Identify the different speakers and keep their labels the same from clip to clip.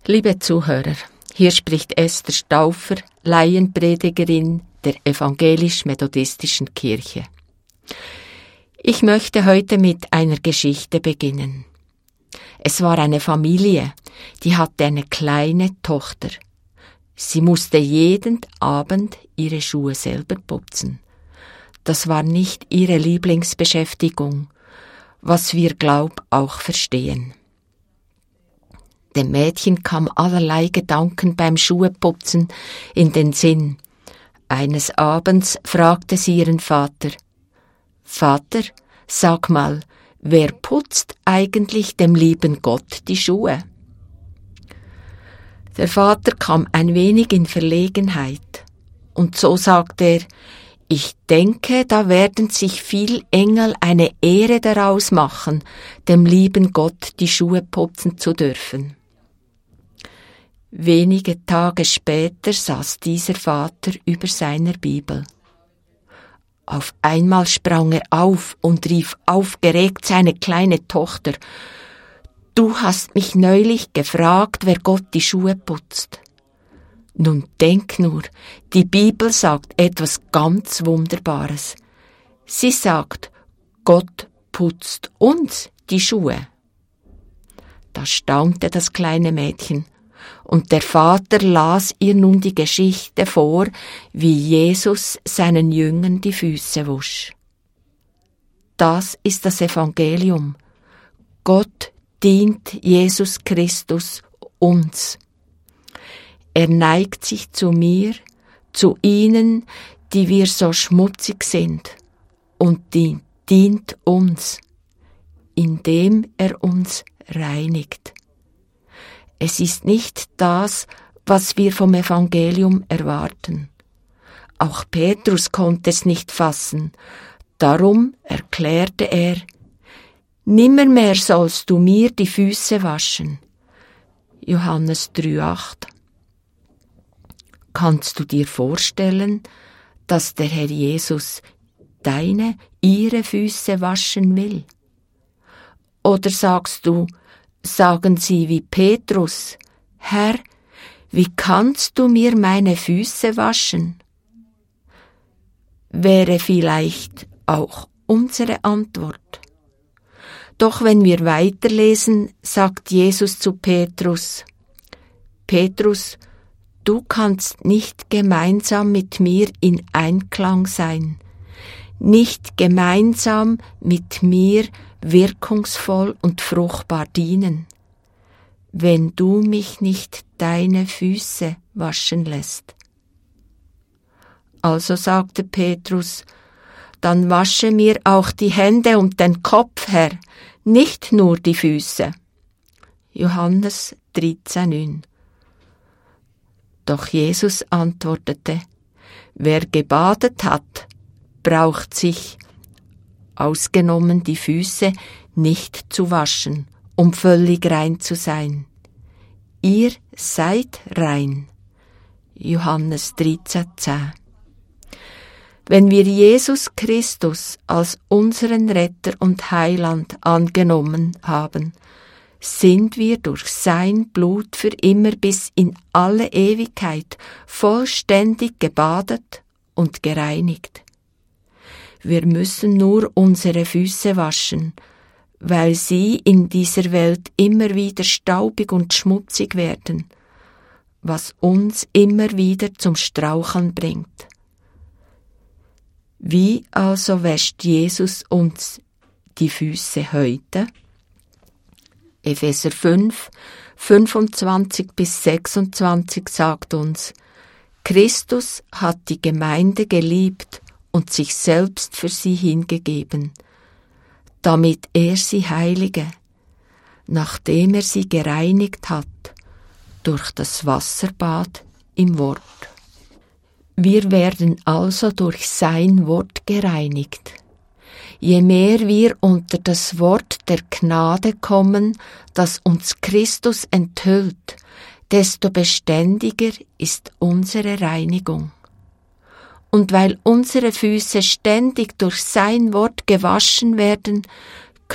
Speaker 1: Liebe Zuhörer, hier spricht Esther Stauffer, Laienpredigerin der Evangelisch-Methodistischen Kirche. Ich möchte heute mit einer Geschichte beginnen. Es war eine Familie, die hatte eine kleine Tochter. Sie musste jeden Abend ihre Schuhe selber putzen. Das war nicht ihre Lieblingsbeschäftigung, was wir auch verstehen. Dem Mädchen kam allerlei Gedanken beim Schuheputzen in den Sinn. Eines Abends fragte sie ihren Vater: »Vater, sag mal, wer putzt eigentlich dem lieben Gott die Schuhe?« Der Vater kam ein wenig in Verlegenheit, und so sagte er: »Ich denke, da werden sich viel Engel eine Ehre daraus machen, dem lieben Gott die Schuhe putzen zu dürfen.« Wenige Tage später saß dieser Vater über seiner Bibel. Auf einmal sprang er auf und rief aufgeregt seine kleine Tochter: »Du hast mich neulich gefragt, wer Gott die Schuhe putzt. Nun denk nur, die Bibel sagt etwas ganz Wunderbares. Sie sagt, Gott putzt uns die Schuhe.« Da staunte das kleine Mädchen, und der Vater las ihr nun die Geschichte vor, wie Jesus seinen Jüngern die Füße wusch. Das ist das Evangelium. Gott dient Jesus Christus uns. Er neigt sich zu mir, zu ihnen, die wir so schmutzig sind, und dient uns, indem er uns reinigt. Es ist nicht das, was wir vom Evangelium erwarten. Auch Petrus konnte es nicht fassen. Darum erklärte er: »Nimmermehr sollst du mir die Füße waschen.« Johannes 3,8. Kannst du dir vorstellen, dass der Herr Jesus ihre Füße waschen will? Oder sagen sie wie Petrus: »Herr, wie kannst du mir meine Füße waschen?« Wäre vielleicht auch unsere Antwort. Doch wenn wir weiterlesen, sagt Jesus zu Petrus: »Petrus, du kannst nicht gemeinsam mit mir in Einklang sein, nicht gemeinsam mit mir wirkungsvoll und fruchtbar dienen, wenn du mich nicht deine Füße waschen lässt.« Also sagte Petrus: »Dann wasche mir auch die Hände und den Kopf, Herr, nicht nur die Füße.« Johannes 13,9. Doch Jesus antwortete: »Wer gebadet hat, braucht sich, ausgenommen die Füße, nicht zu waschen, um völlig rein zu sein. Ihr seid rein.« Johannes 13,10. Wenn wir Jesus Christus als unseren Retter und Heiland angenommen haben, sind wir durch sein Blut für immer bis in alle Ewigkeit vollständig gebadet und gereinigt. Wir müssen nur unsere Füße waschen, weil sie in dieser Welt immer wieder staubig und schmutzig werden, was uns immer wieder zum Straucheln bringt. Wie also wäscht Jesus uns die Füße heute? Epheser 5, 25-26 sagt uns: Christus hat die Gemeinde geliebt und sich selbst für sie hingegeben, damit er sie heilige, nachdem er sie gereinigt hat durch das Wasserbad im Wort. Wir werden also durch sein Wort gereinigt. Je mehr wir unter das Wort der Gnade kommen, das uns Christus enthüllt, desto beständiger ist unsere Reinigung. Und weil unsere Füße ständig durch sein Wort gewaschen werden, können wir laufen, ohne zu stolpern.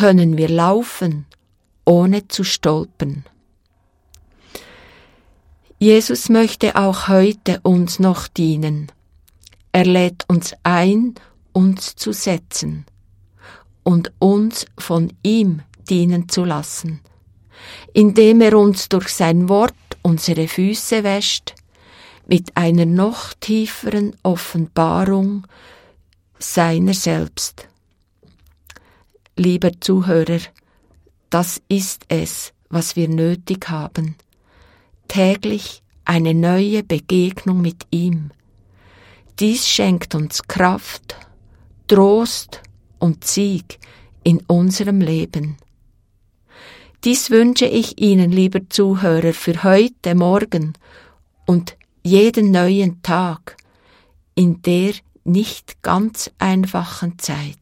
Speaker 1: Jesus möchte auch heute uns noch dienen. Er lädt uns ein, uns zu setzen und uns von ihm dienen zu lassen, indem er uns durch sein Wort unsere Füße wäscht, mit einer noch tieferen Offenbarung seiner selbst. Lieber Zuhörer, das ist es, was wir nötig haben. Täglich eine neue Begegnung mit ihm. Dies schenkt uns Kraft, Trost und Sieg in unserem Leben. Dies wünsche ich Ihnen, lieber Zuhörer, für heute, morgen und jeden neuen Tag in der nicht ganz einfachen Zeit.